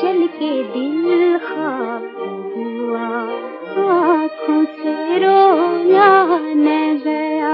जल के दिल खाक हुआ, आँखों से रोया न गया।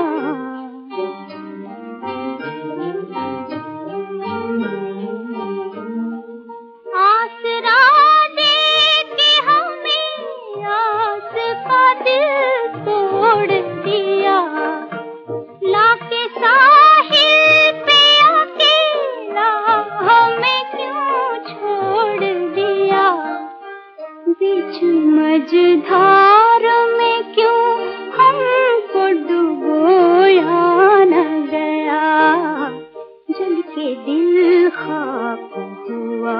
आसरा दे के हमें आस का दिल तोड़ दिया, लाके साहिल पे अकेला हमें क्यों छोड़ दिया। बीच मझधार में क्यों हमको डुबोया न गया, जल के दिल खाक हुआ,